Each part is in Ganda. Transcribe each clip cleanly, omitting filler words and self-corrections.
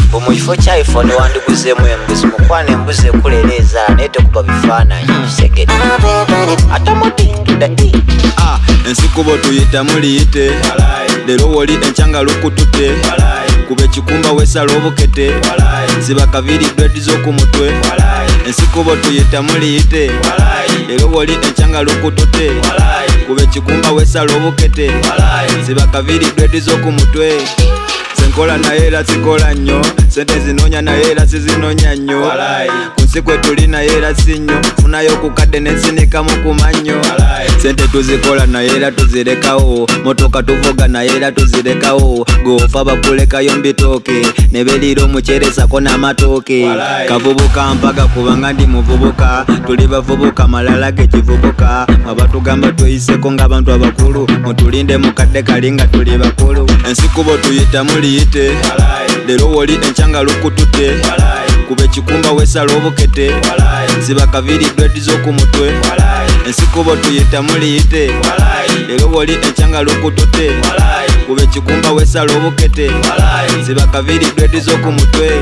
Umufo cha iPhone wandiguze mwembuzi mukwane mbuze kuleleza nete kuba bifana segedi atomoti tudai ensikubo tuyita muliyite lero woli enchanga lukutute kube chikumba wesala obukete ziba kaviri dread zo ku mutwe ensikubo tuyita muliyite lero woli enchanga lukutute kube chikumba wesala obukete ziba kaviri dread zo ku mutwe senkola naye era sikola nnyo sente zinonya naye era sizinonya nnyo kunsi kwe tuli naye era sinyo funayo kukadde nensinika mu kumanyo sente tuzikola naye era tuzirekawo motoka tuvuga naye era tuzirekawo gofa bakulekayo mbitooke ne belira omuceresako n'amatooke kavubuka mpaga kubanga ndi muvubuka tuli bavubuka malala gekivubuka abatugamba tuyiseko ng'abantu abakulu mutulinde mukadde kalinga tuli bakulu ensikubo tuyita muliyite lero woli enchanga lukutute kube chikumba wesala obukete ziba kaviri dread zo ku mutwe ensikubo tuyita muliyite lero woli enchanga lukutute kube chikumba wesala obukete ziba kaviri dread zo ku mutwe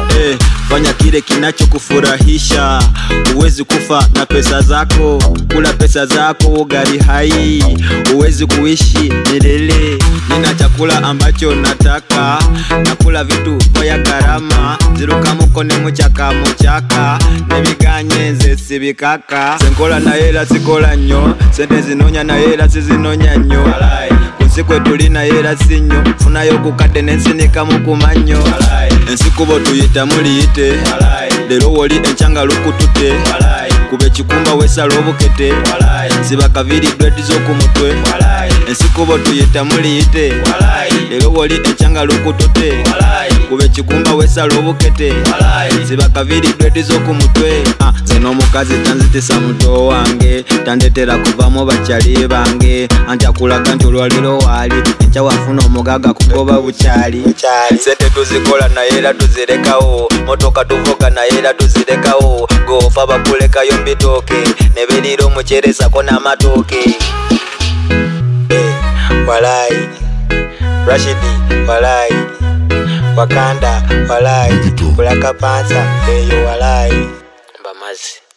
fanya kile kinachokufurahisha uwezi kufa na pesa zako kula pesa zako gari hai uwezi kuishi milele nina chakula ambacho nataka nakula vitu vya gharama ziruka mukone muchaka nebiganye nze sibikaka senkola na era sikola nnyo sente zinonya na era sizinonya nnyo kunsikwe tuli na era sinyo funayo kukadde nensinika mu kumanyo ensikubo tuyita muliyite lero woli enchanga lukutute kube chikumba wesala obukete ziba kaviri dread zo ku mutwe ensikubo tuyita muliyite lero woli enchanga lukutute kube chikumba wesala obukete ziba kaviri dread zo ku mutwe zeno omukazi tanzitisa muto wange tandetera kuvamo bakyali bange anti akulaga nti olwaliro wali enkya wafuna omugaga kugoba bukyali sente tuzikola naye era tuzirekawo motoka tuvuga naye era tuzirekawo gofa bakulekayo mbitooke ne belira omuceresako n'amatooke walai Rashidi walai Wakanda walai Kulaka Panza eyo walai Mbamazi